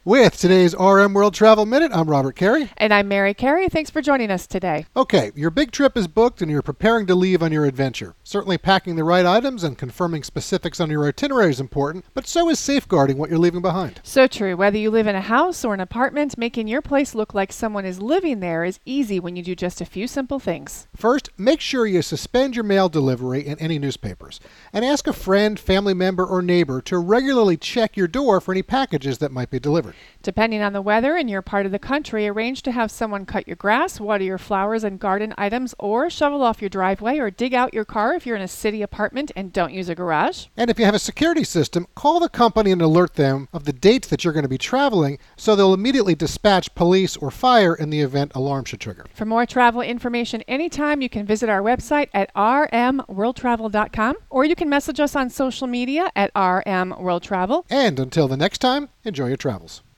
With today's RM World Travel Minute, I'm Robert Carey. And I'm Mary Carey. Thanks for joining us today. Okay, your big trip is booked and you're preparing to leave on your adventure. Certainly packing the right items and confirming specifics on your itinerary is important, but so is safeguarding what you're leaving behind. So true. Whether you live in a house or an apartment, making your place look like someone is living there is easy when you do just a few simple things. First, make sure you suspend your mail delivery and any newspapers. And ask a friend, family member, or neighbor to regularly check your door for any packages that might be delivered. Depending on the weather in your part of the country, arrange to have someone cut your grass, water your flowers and garden items, or shovel off your driveway or dig out your car if you're in a city apartment and don't use a garage. And if you have a security system, call the company and alert them of the dates that you're going to be traveling so they'll immediately dispatch police or fire in the event alarm should trigger. For more travel information anytime, you can visit our website at rmworldtravel.com or you can message us on social media at rmworldtravel. And until the next time, enjoy your travels.